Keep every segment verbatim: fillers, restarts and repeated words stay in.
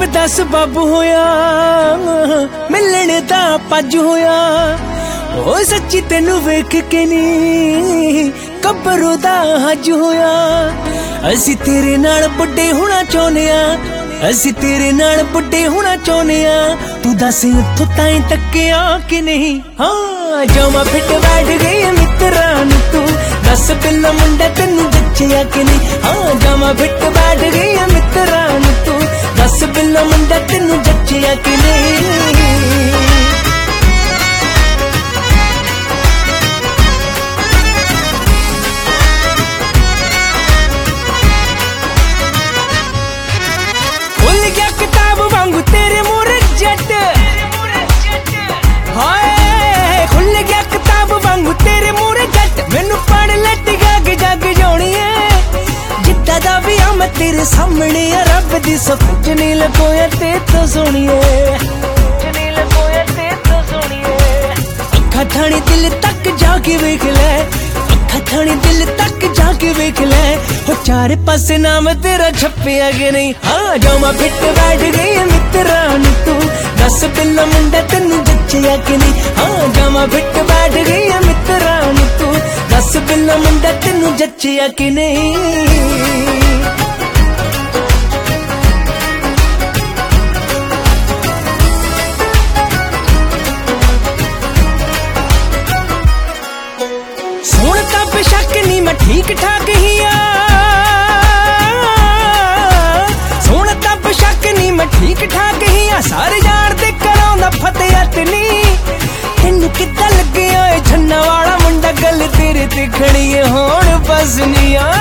रूप दा सबब होया मिलने दा पज होया ओ सच्ची तेनू वेख के नी कब्रों दा हज होया असी तेरे नाल बड़े होना चाहुंदे आ असी तेरे नाल बड़े होना चाहुंदे आ तू दस इत्थों ताईं तक्किया कि नहीं हाँ जावां फिट बैठ गई मित्रा नी तू दस बिल्ला मुंडा तेनू जच्चिया कि नहीं हाँ जावां फिट बैठ गई मित्रा नी तू दस बिल्ला मुंडा तेनू जच्चिया कि नहीं तेरे मोरे जट हाय खुल गया किताब वांगू तेरे मोरे जट मैनू पढ़ लट जग जग जानी है जिद्दा दा भी आ मैं तेरे सामने आ रब दी सफुज नहीं लकोया ते तो सुनिए नहीं लकोया ते तो सुनिए अखा थानी दिल तक जाके वेख ले अखा थानी दिल तक जाके वेख ले हो चारे पासे नाम तेरा छप्पिया कि नहीं हाँ जावां फिट बैठ गई मित्रा नी तू दस बिल्ला मुंडा तेनू जच्चिया कि नहीं हाँ जावां फिट बैठ गई मित्रा नी तू दस बिल्ला मुंडा तेनू जच्चिया कि नहीं सोण ता बेशक नी मैं ठीक ठाक ही आ सोण ता बेशक नी मैं ठीक ठाक ही आ सारे जान दे कराउंदा फतेहत नी तेनू किद्दां लग्गिया ए छन्ना वाला मुंडा गल तेरे ते खड़ी ए होण बस नी आ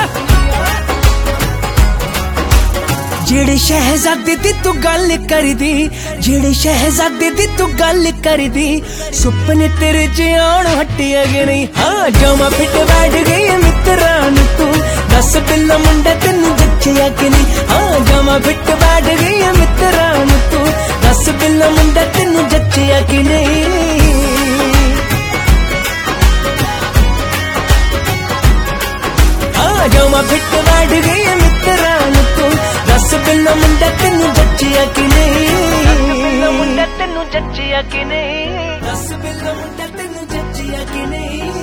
जेड़े शहजादे दी तू गल करदी जेड़े शहजादे दी तू गल करदी सुपने तेरे च आण हटिया कि नहीं हाँ जावां फिट बैठ गई मित्रा नी तू दस बिल्ला मुंडा तेनू जच्चिया कि नहीं हाँ जावां फिट बैठ गई मित्रा नी तू दस बिल्ला मुंडा तेनू जच्चिया कि नहीं हाँ जावां फिट बैठ गई मित्रा नी तू दस बिल्ला मुंडा तेनू जच्चिया कि नहीं मुंडा तेनू जच्चिया कि नहीं दस बिल्ला मुंडा तेनू जच्चिया कि नहीं।